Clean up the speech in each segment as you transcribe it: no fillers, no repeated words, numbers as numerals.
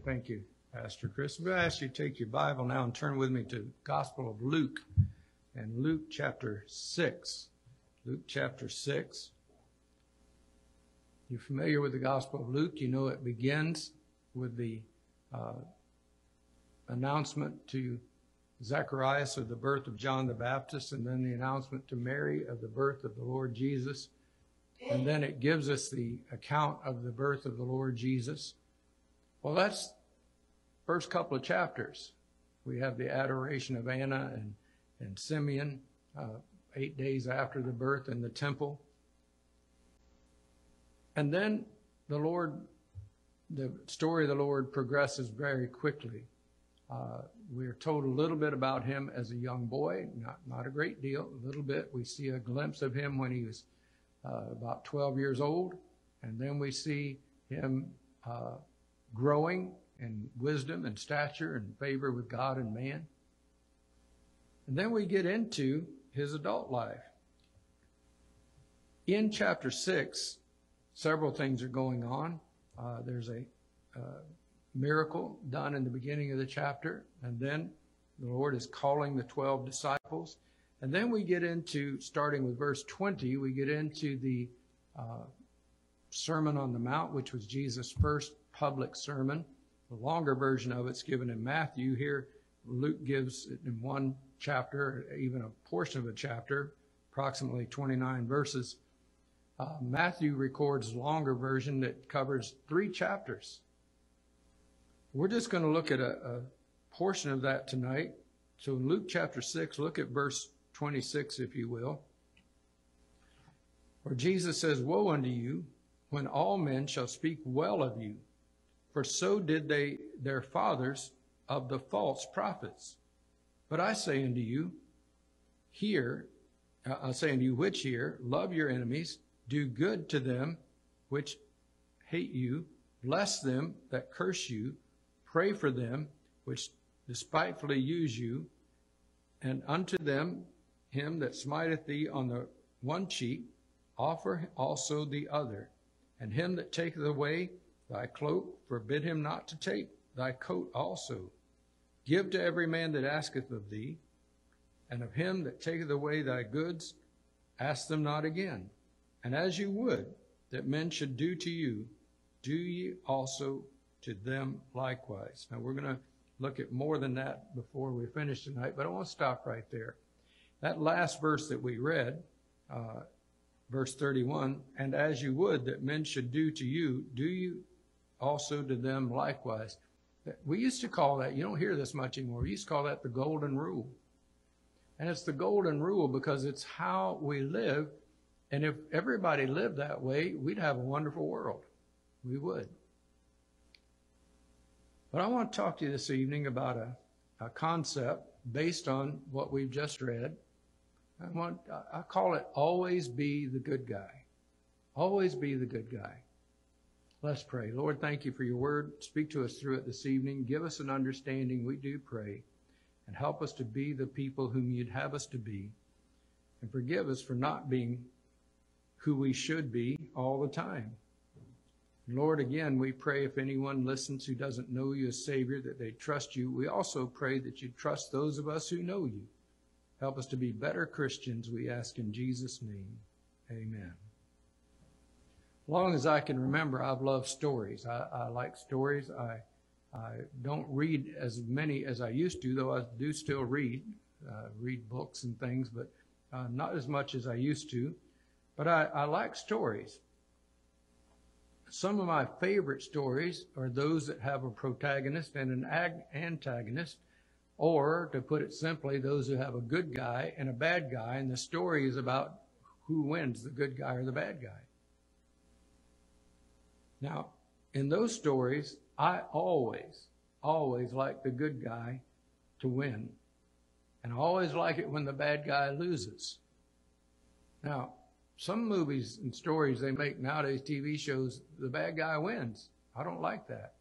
Thank you, Pastor Chris. I'm going to ask you to take your Bible now and turn with me to Gospel of Luke and Luke chapter 6. Luke chapter 6. You're familiar with the Gospel of Luke. You know it begins with the announcement to Zacharias of the birth of John the Baptist, and then the announcement to Mary of the birth of the Lord Jesus. And then it gives us the account of the birth of the Lord Jesus. Well, that's first couple of chapters. We have the adoration of Anna and Simeon 8 days after the birth in the temple. And then the story of the Lord progresses very quickly. We're told a little bit about him as a young boy, not a great deal, a little bit. We see a glimpse of him when he was about 12 years old, and then we see him growing in wisdom and stature and favor with God and man. And then we get into his adult life. In chapter 6, several things are going on. There's a miracle done in the beginning of the chapter, and then the Lord is calling the 12 disciples. And then we get into, starting with verse 20, we get into the Sermon on the Mount, which was Jesus' first public sermon. The longer version of it's given in Matthew. Here, Luke gives it in one chapter, even a portion of a chapter, approximately 29 verses. Matthew records a longer version that covers 3 chapters. We're just going to look at a portion of that tonight. So Luke chapter 6, look at verse 26, if you will, where Jesus says, "Woe unto you, when all men shall speak well of you, for so did their fathers of the false prophets. But I say unto you, which hear, love your enemies, do good to them which hate you, bless them that curse you, pray for them which despitefully use you, and unto him that smiteth thee on the one cheek, offer also the other. And him that taketh away thy cloak, forbid him not to take thy coat also. Give to every man that asketh of thee, and of him that taketh away thy goods, ask them not again. And as you would that men should do to you, do ye also to them likewise." Now we're going to look at more than that before we finish tonight, but I want to stop right there. That last verse that we read, verse 31, "And as you would that men should do to you, do you also to them likewise." We used to call that, you don't hear this much anymore, we used to call that the golden rule. And it's the golden rule because it's how we live. And if everybody lived that way, we'd have a wonderful world. We would. But I want to talk to you this evening about a concept based on what we've just read. I call it always be the good guy. Always be the good guy. Let's pray. Lord, thank you for your word. Speak to us through it this evening. Give us an understanding, we do pray. And help us to be the people whom you'd have us to be. And forgive us for not being who we should be all the time. Lord, again, we pray if anyone listens who doesn't know you as Savior, that they trust you. We also pray that you trust those of us who know you. Help us to be better Christians, we ask in Jesus' name. Amen. As long as I can remember, I've loved stories. I like stories. I don't read as many as I used to, though I do still read books and things, but not as much as I used to. But I like stories. Some of my favorite stories are those that have a protagonist and an antagonist, or, to put it simply, those who have a good guy and a bad guy, and the story is about who wins, the good guy or the bad guy. Now, in those stories, I always like the good guy to win. And I always like it when the bad guy loses. Now, some movies and stories they make nowadays, TV shows, the bad guy wins. I don't like that.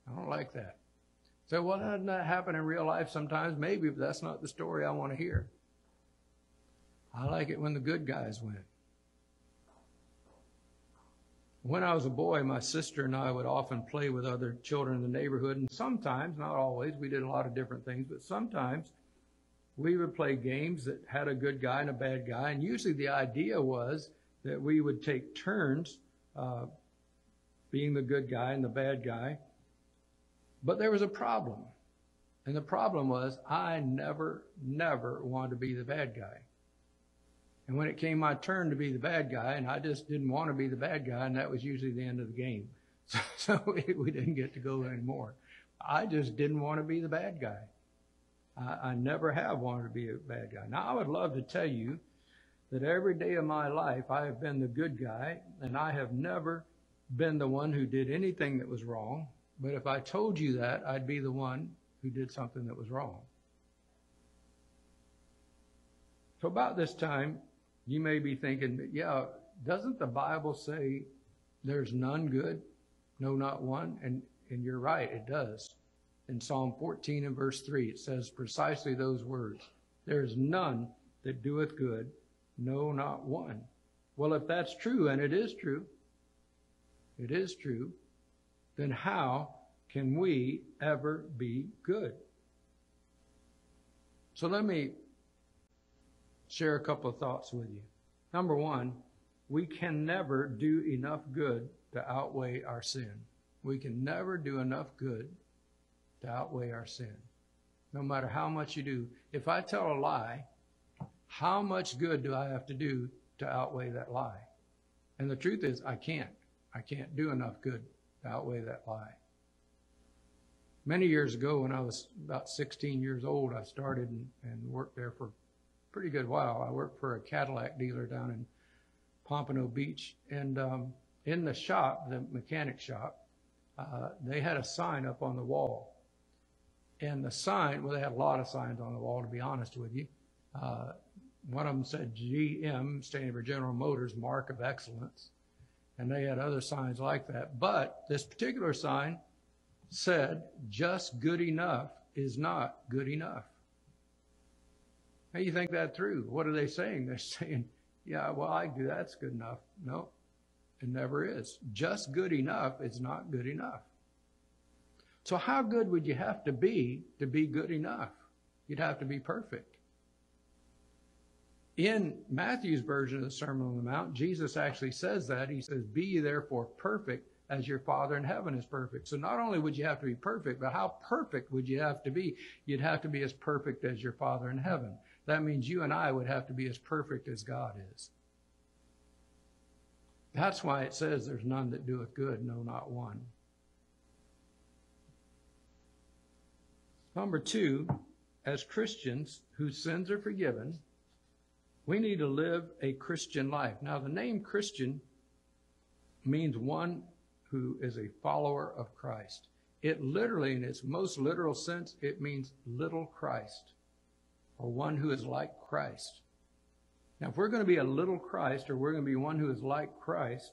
So, well, doesn't that happen in real life sometimes? Maybe, but that's not the story I want to hear. I like it when the good guys win. When I was a boy, my sister and I would often play with other children in the neighborhood, and sometimes, not always, we did a lot of different things, but sometimes we would play games that had a good guy and a bad guy, and usually the idea was that we would take turns being the good guy and the bad guy. But there was a problem, and the problem was I never wanted to be the bad guy. And when it came my turn to be the bad guy, and I just didn't want to be the bad guy, and that was usually the end of the game. So we didn't get to go anymore. I just didn't want to be the bad guy. I never have wanted to be a bad guy. Now, I would love to tell you that every day of my life I have been the good guy, and I have never been the one who did anything that was wrong. But if I told you that, I'd be the one who did something that was wrong. So about this time, you may be thinking, yeah, doesn't the Bible say there's none good? No, not one. And you're right, it does. In Psalm 14 and verse 3, it says precisely those words. There is none that doeth good, no, not one. Well, if that's true, and it is true, then how can we ever be good? So let me share a couple of thoughts with you. Number one, we can never do enough good to outweigh our sin. We can never do enough good to outweigh our sin. No matter how much you do. If I tell a lie, how much good do I have to do to outweigh that lie? And the truth is, I can't. I can't do enough good to outweigh that lie. Many years ago, when I was about 16 years old, I started and worked there for pretty good while. I worked for a Cadillac dealer down in Pompano Beach, and in the shop, the mechanic shop, they had a sign up on the wall. And the sign, well, they had a lot of signs on the wall, to be honest with you. One of them said GM, standing for General Motors, Mark of Excellence. And they had other signs like that. But this particular sign said, just good enough is not good enough. How do you think that through? What are they saying? They're saying, yeah, well, I do, that's good enough. No, it never is. Just good enough is not good enough. So how good would you have to be good enough? You'd have to be perfect. In Matthew's version of the Sermon on the Mount, Jesus actually says that. He says, be ye therefore perfect as your Father in heaven is perfect. So not only would you have to be perfect, but how perfect would you have to be? You'd have to be as perfect as your Father in heaven. That means you and I would have to be as perfect as God is. That's why it says there's none that doeth good, no, not one. Number two, as Christians whose sins are forgiven, we need to live a Christian life. Now, the name Christian means one who is a follower of Christ. It literally, in its most literal sense, it means little Christ, or one who is like Christ. Now, if we're going to be a little Christ, or we're going to be one who is like Christ,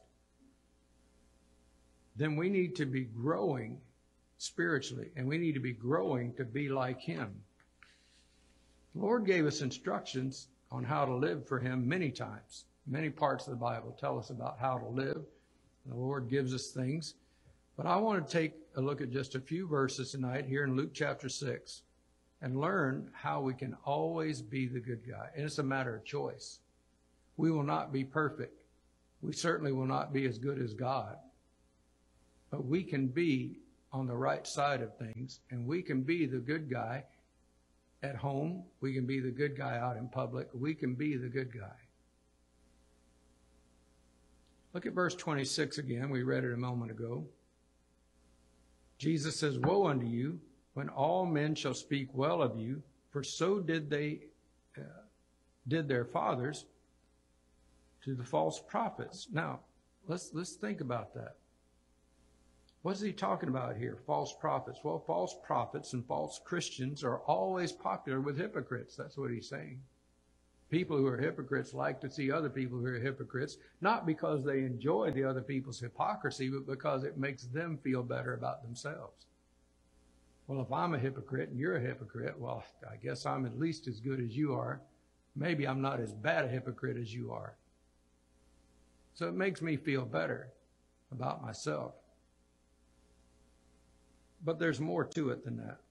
then we need to be growing spiritually, and we need to be growing to be like Him. The Lord gave us instructions on how to live for Him many times. Many parts of the Bible tell us about how to live. The Lord gives us things. But I want to take a look at just a few verses tonight here in Luke chapter 6 and learn how we can always be the good guy. And it's a matter of choice. We will not be perfect. We certainly will not be as good as God. But we can be on the right side of things, and we can be the good guy at home. We can be the good guy out in public. We can be the good guy. Look at verse 26 again. We read it a moment ago. Jesus says, woe unto you when all men shall speak well of you, for so did their fathers to the false prophets. Now, let's think about that. What is he talking about here? False prophets. Well, false prophets and false Christians are always popular with hypocrites. That's what he's saying. People who are hypocrites like to see other people who are hypocrites, not because they enjoy the other people's hypocrisy, but because it makes them feel better about themselves. Well, if I'm a hypocrite and you're a hypocrite, well, I guess I'm at least as good as you are. Maybe I'm not as bad a hypocrite as you are. So it makes me feel better about myself. But there's more to it than that.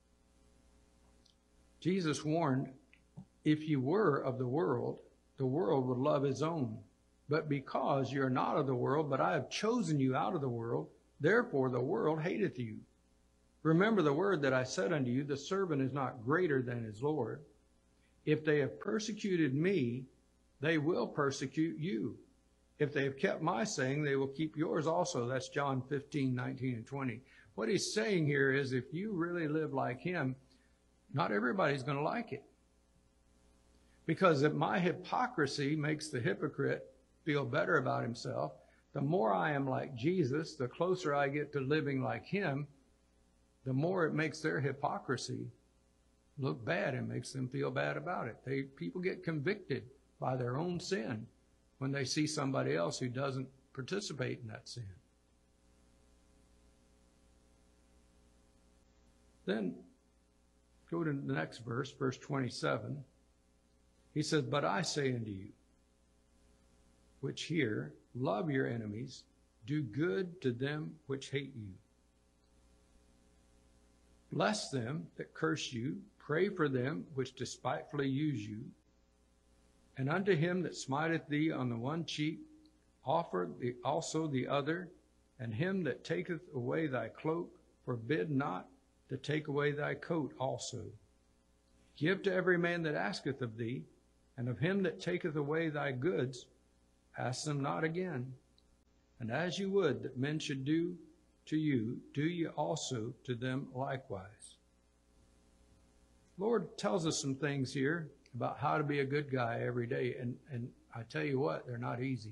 Jesus warned, if you were of the world would love his own. But because you're not of the world, but I have chosen you out of the world, therefore the world hateth you. Remember the word that I said unto you, the servant is not greater than his Lord. If they have persecuted me, they will persecute you. If they have kept my saying, they will keep yours also. That's John 15, 19, and 20. What he's saying here is if you really live like him, not everybody's going to like it. Because if my hypocrisy makes the hypocrite feel better about himself, the more I am like Jesus, the closer I get to living like him, the more it makes their hypocrisy look bad and makes them feel bad about it. People get convicted by their own sin when they see somebody else who doesn't participate in that sin. Then go to the next verse, verse 27. He says, but I say unto you, which hear, love your enemies, do good to them which hate you. Bless them that curse you, pray for them which despitefully use you. And unto him that smiteth thee on the one cheek, offer also the other, and him that taketh away thy cloak, forbid not to take away thy coat also. Give to every man that asketh of thee, and of him that taketh away thy goods, ask them not again. And as you would that men should do to you, do ye also to them likewise. Lord tells us some things here about how to be a good guy every day, and I tell you what, they're not easy.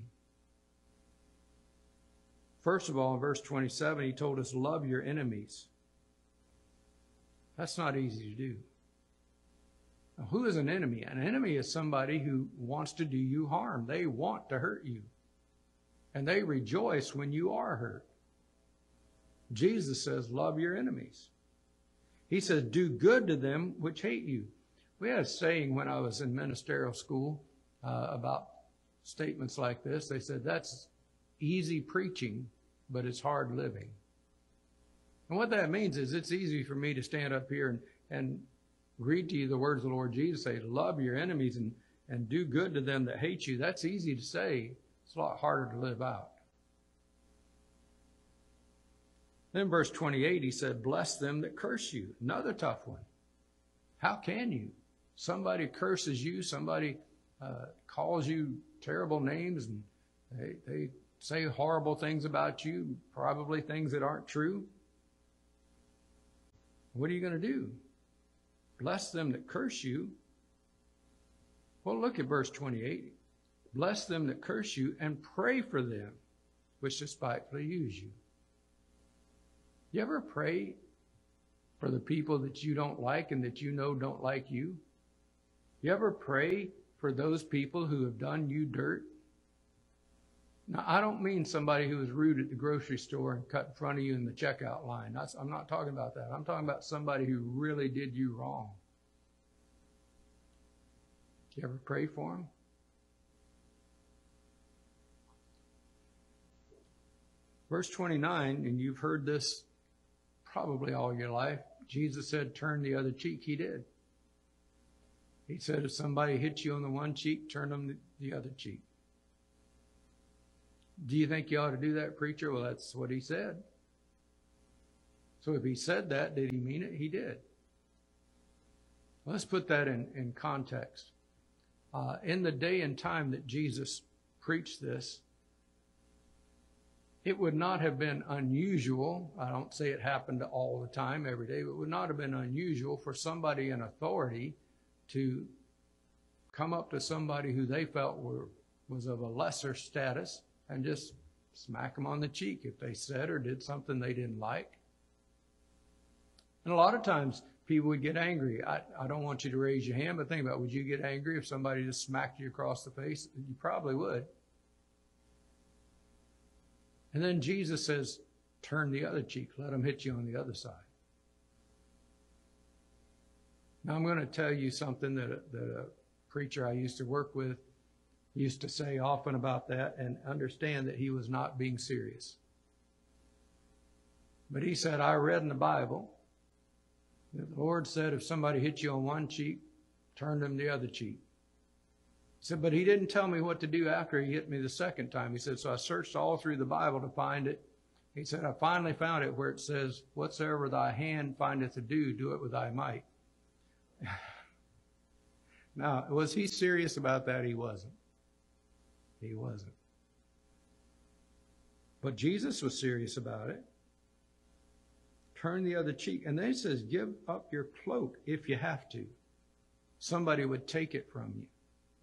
First of all, in verse 27, he told us, love your enemies. That's not easy to do. Now, who is an enemy? An enemy is somebody who wants to do you harm. They want to hurt you. And they rejoice when you are hurt. Jesus says, love your enemies. He says, do good to them which hate you. We had a saying when I was in ministerial school about statements like this. They said, that's easy preaching, but it's hard living. And what that means is it's easy for me to stand up here and read to you the words of the Lord Jesus, say, love your enemies and do good to them that hate you. That's easy to say. It's a lot harder to live out. Then verse 28, he said, bless them that curse you. Another tough one. How can you? Somebody curses you, somebody calls you terrible names, and they say horrible things about you, probably things that aren't true. What are you going to do? Bless them that curse you. Well, look at verse 28. Bless them that curse you and pray for them which despitefully use you. You ever pray for the people that you don't like and that you know don't like you? You ever pray for those people who have done you dirt? Now, I don't mean somebody who was rude at the grocery store and cut in front of you in the checkout line. I'm not talking about that. I'm talking about somebody who really did you wrong. You ever pray for them? Verse 29, and you've heard this probably all your life, Jesus said, turn the other cheek. He did. He said, if somebody hits you on the one cheek, turn them the other cheek. Do you think you ought to do that, preacher? Well, that's what he said. So if he said that, did he mean it? He did. Let's put that in context. In the day and time that Jesus preached this, it would not have been unusual. I don't say it happened all the time, every day, but it would not have been unusual for somebody in authority to come up to somebody who they felt was of a lesser status and just smack them on the cheek if they said or did something they didn't like. And a lot of times people would get angry. I don't want you to raise your hand, but think about it. Would you get angry if somebody just smacked you across the face? You probably would. And then Jesus says, turn the other cheek. Let them hit you on the other side. Now I'm going to tell you something that a preacher I used to work with used to say often about that, and understand that he was not being serious. But he said, I read in the Bible that the Lord said if somebody hit you on one cheek, turn them the other cheek. He said, but he didn't tell me what to do after he hit me the second time. He said, so I searched all through the Bible to find it. He said, I finally found it where it says, whatsoever thy hand findeth to do, do it with thy might. Now, was he serious about that? He wasn't. He wasn't. But Jesus was serious about it. Turn the other cheek. And then he says, give up your cloak if you have to. Somebody would take it from you.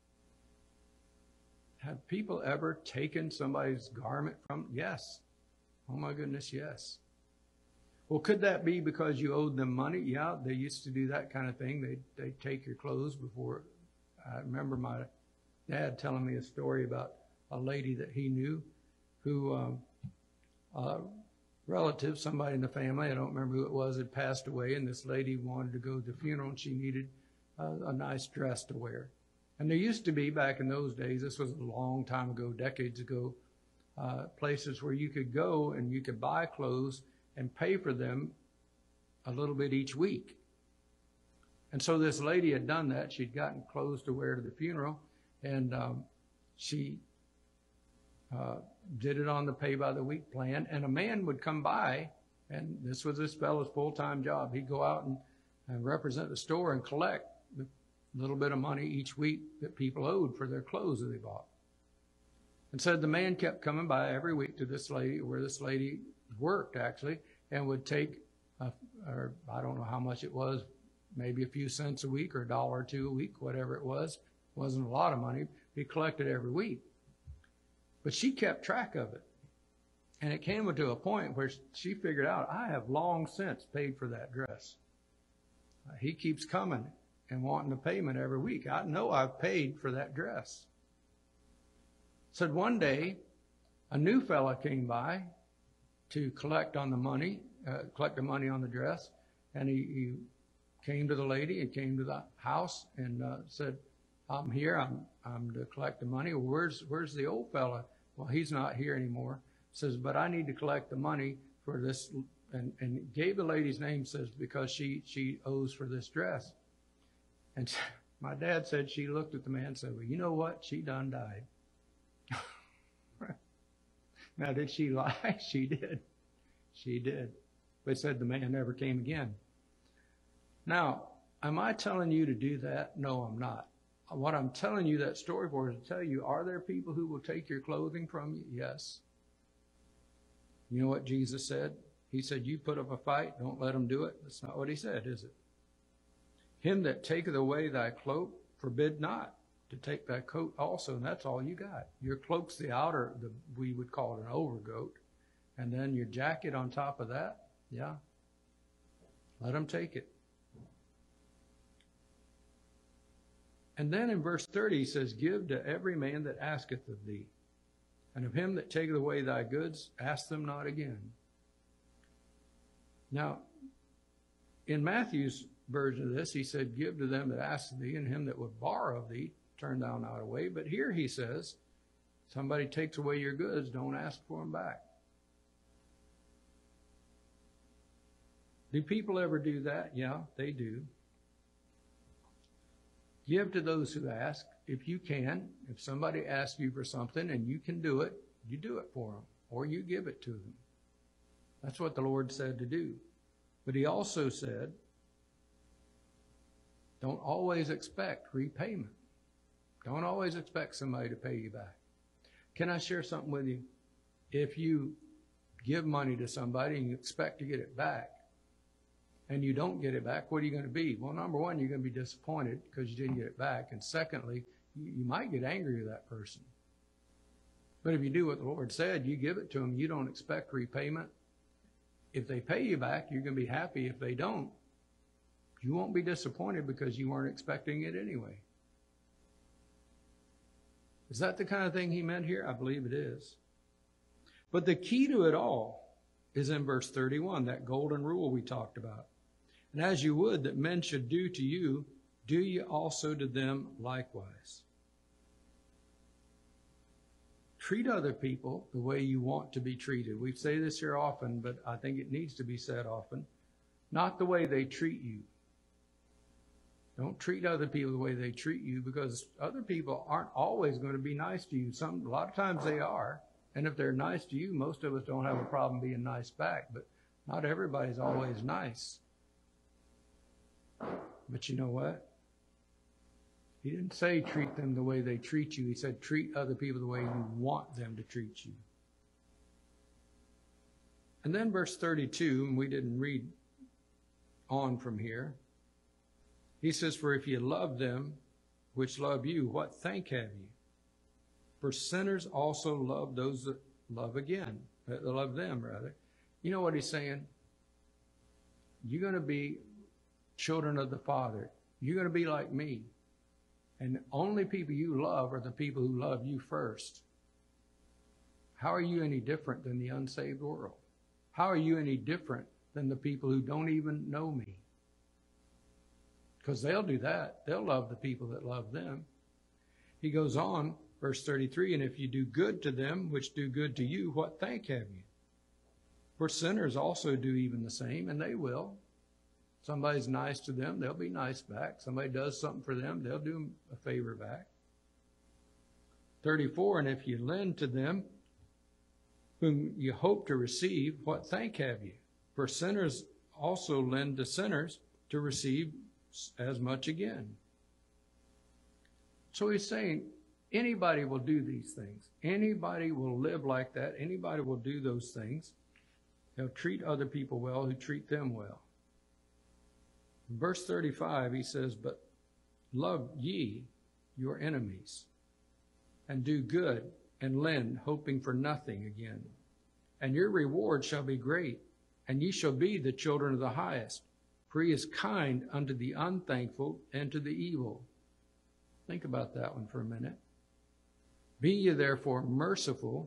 Have people ever taken somebody's garment from? Yes. Oh my goodness, yes. Well, could that be because you owed them money? Yeah, they used to do that kind of thing. They'd take your clothes before. I remember my dad telling me a story about a lady that he knew who, relative, somebody in the family, I don't remember who it was, had passed away, and this lady wanted to go to the funeral, and she needed a nice dress to wear. And there used to be, back in those days, this was a long time ago, decades ago, places where you could go and you could buy clothes and pay for them a little bit each week. And so this lady had done that. She'd gotten clothes to wear to the funeral, and she did it on the pay-by-the-week plan. And a man would come by, and this was this fellow's full-time job. He'd go out and represent the store and collect the little bit of money each week that people owed for their clothes that they bought. And said the man kept coming by every week to this lady, where this lady worked actually, and would take, or I don't know how much it was, maybe a few cents a week or $1 or $2 a week, whatever it was. It wasn't a lot of money. He collected every week. But she kept track of it. And it came to a point where she figured out, I have long since paid for that dress. He keeps coming and wanting a payment every week. I know I've paid for that dress. Said one day, a new fella came by to collect on the money, collect the money on the dress, and he came to the lady and came to the house and said, I'm here, I'm to collect the money. Well, where's the old fella? Well, he's not here anymore. Says, but I need to collect the money for this, and gave the lady's name, says, because she owes for this dress. And my dad said she looked at the man and said, well, you know what? She done died. Now, did she lie? She did. She did. But said the man never came again. Now, am I telling you to do that? No, I'm not. What I'm telling you that story for is to tell you, are there people who will take your clothing from you? Yes. You know what Jesus said? He said, you put up a fight, don't let them do it. That's not what he said, is it? Him that taketh away thy cloak, forbid not to take thy coat also, and that's all you got. Your cloak's the outer, we would call it an overcoat, and then your jacket on top of that, yeah. Let them take it. And then in verse 30 he says, give to every man that asketh of thee, and of him that taketh away thy goods, ask them not again. Now, in Matthew's version of this, he said, give to them that ask of thee, and him that would borrow of thee, turn thou not away. But here he says, somebody takes away your goods, don't ask for them back. Do people ever do that? Yeah, they do. Give to those who ask, if you can. If somebody asks you for something and you can do it, you do it for them, or you give it to them. That's what the Lord said to do. But he also said, don't always expect repayment. Don't always expect somebody to pay you back. Can I share something with you? If you give money to somebody and you expect to get it back, and you don't get it back, what are you going to be? Well, number one, you're going to be disappointed because you didn't get it back. And secondly, you might get angry with that person. But if you do what the Lord said, you give it to them, you don't expect repayment. If they pay you back, you're going to be happy. If they don't, you won't be disappointed because you weren't expecting it anyway. Is that the kind of thing he meant here? I believe it is. But the key to it all is in verse 31, that golden rule we talked about. And as you would that men should do to you, do ye also to them likewise. treat other people the way you want to be treated. We say this here often, but I think it needs to be said often. Not the way they treat you. Don't treat other people the way they treat you, because other people aren't always going to be nice to you. A lot of times they are. And if they're nice to you, most of us don't have a problem being nice back. But not everybody's always nice. But you know what? He didn't say treat them the way they treat you. He said treat other people the way you want them to treat you. And then verse 32, and we didn't read on from here. He says, for if you love them which love you, what thank have you? For sinners also love those that love them. You know what he's saying? You're going to be children of the Father. You're going to be like me. And the only people you love are the people who love you first. How are you any different than the unsaved world? How are you any different than the people who don't even know me? Because they'll do that. They'll love the people that love them. He goes on, verse 33, and if you do good to them which do good to you, what thank have you? For sinners also do even the same, and they will. Somebody's nice to them, they'll be nice back. Somebody does something for them, they'll do them a favor back. 34, and if you lend to them whom you hope to receive, what thank have you? For sinners also lend to sinners to receive as much again. So he's saying anybody will do these things. Anybody will live like that. Anybody will do those things. They'll treat other people well who treat them well. In verse 35, he says, but love ye your enemies, and do good, and lend, hoping for nothing again. And your reward shall be great, and ye shall be the children of the highest. For he is kind unto the unthankful and to the evil. Think about that one for a minute. Be ye therefore merciful,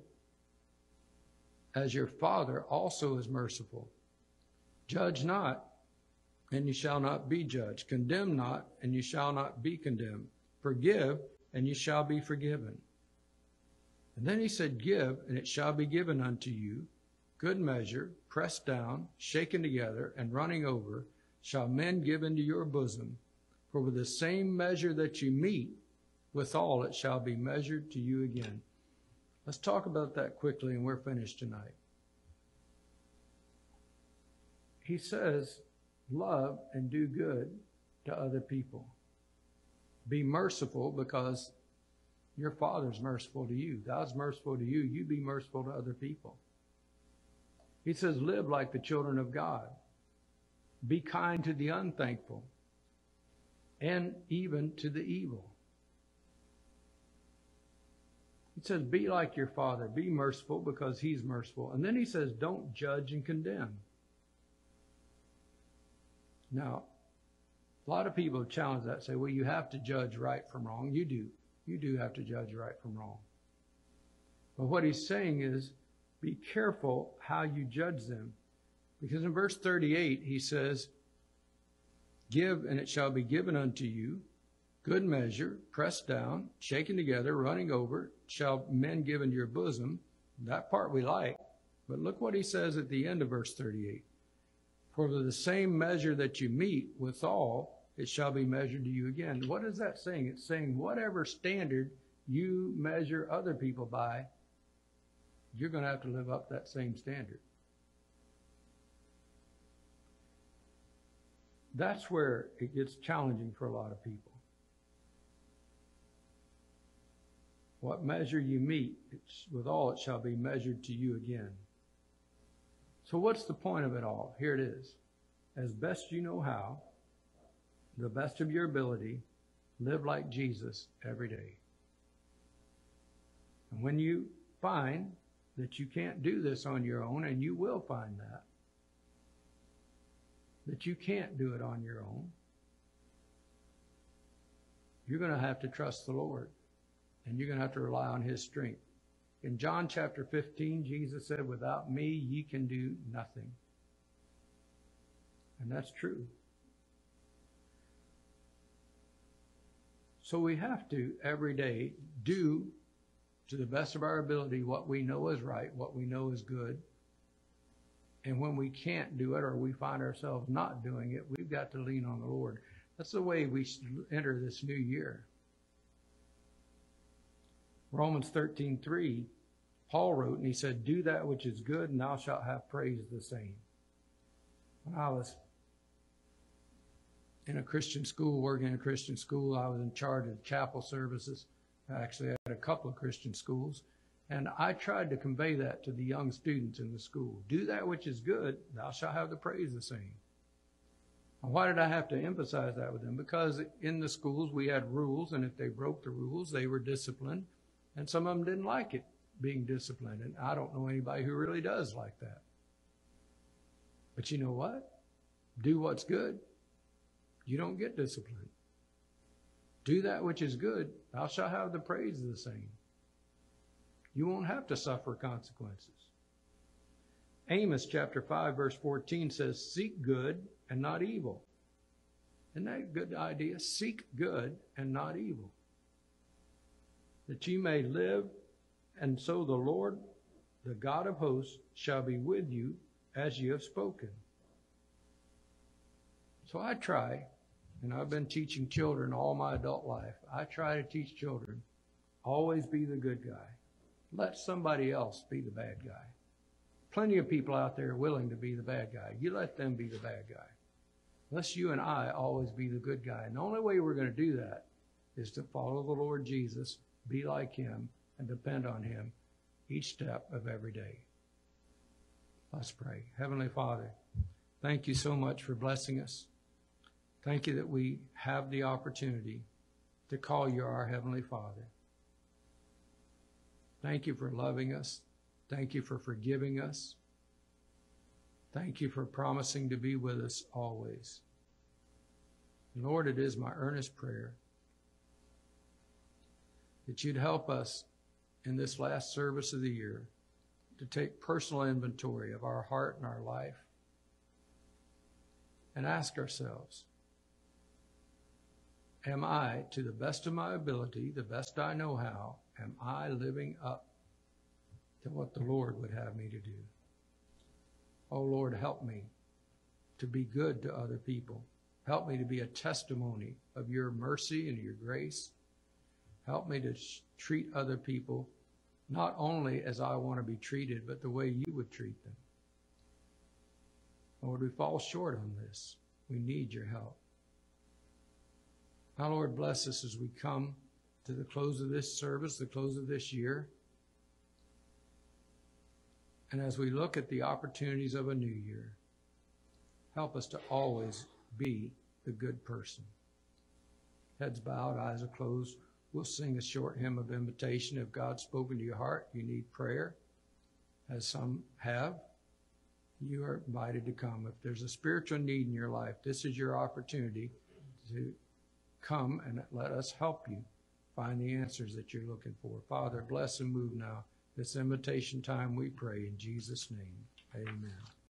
as your Father also is merciful. Judge not, and ye shall not be judged. Condemn not, and ye shall not be condemned. Forgive, and ye shall be forgiven. And then he said, give, and it shall be given unto you. Good measure, pressed down, shaken together, and running over, shall men give into your bosom. For with the same measure that you meet, withal it shall be measured to you again. Let's talk about that quickly, and we're finished tonight. He says, love and do good to other people. Be merciful because your Father's merciful to you. God's merciful to you. You be merciful to other people. He says, live like the children of God. Be kind to the unthankful and even to the evil. He says, be like your Father. Be merciful because he's merciful. And then he says, don't judge and condemn. Now, a lot of people challenge that, say, well, you have to judge right from wrong. You do. You do have to judge right from wrong. But what he's saying is, be careful how you judge them. Because in verse 38, he says, give, and it shall be given unto you, good measure, pressed down, shaken together, running over, shall men give into your bosom. That part we like. But look what he says at the end of verse 38. For with the same measure that you meet withal, it shall be measured to you again. What is that saying? It's saying whatever standard you measure other people by, you're going to have to live up that same standard. That's where it gets challenging for a lot of people. What measure you meet, withal it shall be measured to you again. So what's the point of it all? Here it is. As best you know how, the best of your ability, live like Jesus every day. And when you find that you can't do this on your own, and you will find that you can't do it on your own, you're going to have to trust the Lord, and you're going to have to rely on his strength. In John chapter 15, Jesus said, without me, ye can do nothing. And that's true. So we have to, every day, do to the best of our ability what we know is right, what we know is good. And when we can't do it or we find ourselves not doing it, we've got to lean on the Lord. That's the way we should enter this new year. Romans 13:3, Paul wrote, and he said, do that which is good, and thou shalt have praise the same. When I was in a Christian school, working in a Christian school, I was in charge of chapel services. I actually had a couple of Christian schools. And I tried to convey that to the young students in the school. Do that which is good, thou shalt have the praise the same. And why did I have to emphasize that with them? Because in the schools we had rules, and if they broke the rules, they were disciplined. And some of them didn't like it, being disciplined. And I don't know anybody who really does like that. But you know what? Do what's good. You don't get disciplined. Do that which is good, thou shalt have the praise the same. You won't have to suffer consequences. Amos chapter 5 verse 14 says, seek good and not evil. Isn't that a good idea? Seek good and not evil, that ye may live, and so the Lord, the God of hosts, shall be with you as ye have spoken. So I try, and I've been teaching children all my adult life. I try to teach children, always be the good guy. Let somebody else be the bad guy. Plenty of people out there willing to be the bad guy. You let them be the bad guy. Let's you and I always be the good guy. And the only way we're going to do that is to follow the Lord Jesus, be like him, and depend on him each step of every day. Let's pray. Heavenly Father, thank you so much for blessing us. Thank you that we have the opportunity to call you our Heavenly Father. Thank you for loving us. Thank you for forgiving us. Thank you for promising to be with us always. Lord, it is my earnest prayer that you'd help us in this last service of the year to take personal inventory of our heart and our life and ask ourselves, am I, to the best of my ability, the best I know how, am I living up to what the Lord would have me to do? Oh, Lord, help me to be good to other people. Help me to be a testimony of your mercy and your grace. Help me to treat other people not only as I want to be treated, but the way you would treat them. Lord, we fall short on this. We need your help. Now, Lord, bless us as we come to the close of this service, the close of this year. And as we look at the opportunities of a new year, help us to always be the good person. Heads bowed, eyes are closed. We'll sing a short hymn of invitation. If God's spoken to your heart, you need prayer, as some have, you are invited to come. If there's a spiritual need in your life, this is your opportunity to come and let us help you find the answers that you're looking for. Father, bless and move now this invitation time, we pray in Jesus' name. Amen.